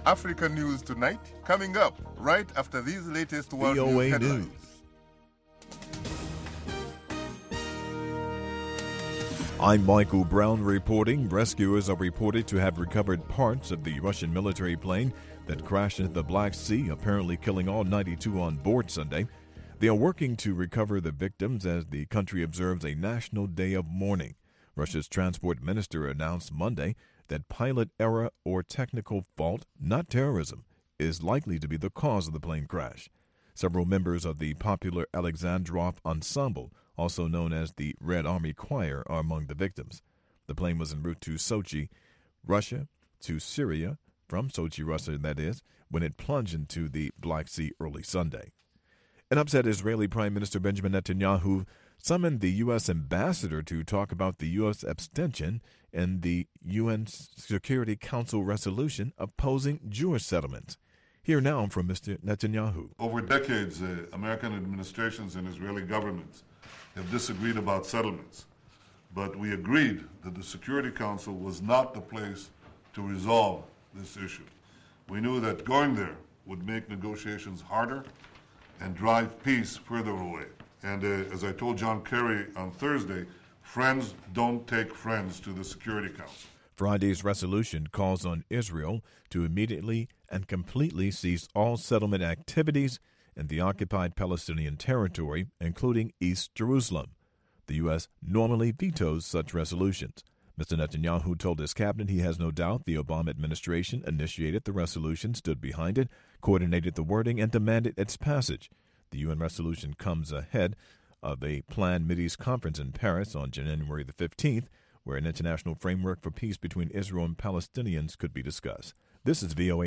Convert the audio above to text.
Africa News Tonight, coming up right after these latest world VOA news headlines. News. I'm Michael Brown reporting. Rescuers are reported to have recovered parts of the Russian military plane that crashed into the Black Sea, apparently killing all 92 on board Sunday. They are working to recover the victims as the country observes a national day of mourning. Russia's transport minister announced Monday that pilot error or technical fault, not terrorism, is likely to be the cause of the plane crash. Several members of the popular Alexandrov Ensemble, also known as the Red Army Choir, are among the victims. The plane was en route to Sochi, Russia, to Syria, from Sochi, Russia, that is, when it plunged into the Black Sea early Sunday. An upset Israeli Prime Minister Benjamin Netanyahu summoned the U.S. ambassador to talk about the U.S. abstention in the UN Security Council resolution opposing Jewish settlements. Hear now from Mr. Netanyahu. Over decades, American administrations and Israeli governments have disagreed about settlements, but we agreed that the Security Council was not the place to resolve this issue. We knew that going there would make negotiations harder and drive peace further away. And as I told John Kerry on Thursday, friends don't take friends to the Security Council. Friday's resolution calls on Israel to immediately and completely cease all settlement activities in the occupied Palestinian territory, including East Jerusalem. The U.S. normally vetoes such resolutions. Mr. Netanyahu told his cabinet he has no doubt the Obama administration initiated the resolution, stood behind it, coordinated the wording, and demanded its passage. The UN resolution comes ahead of a planned Mideast conference in Paris on January the 15th, where an international framework for peace between Israel and Palestinians could be discussed. This is VOA.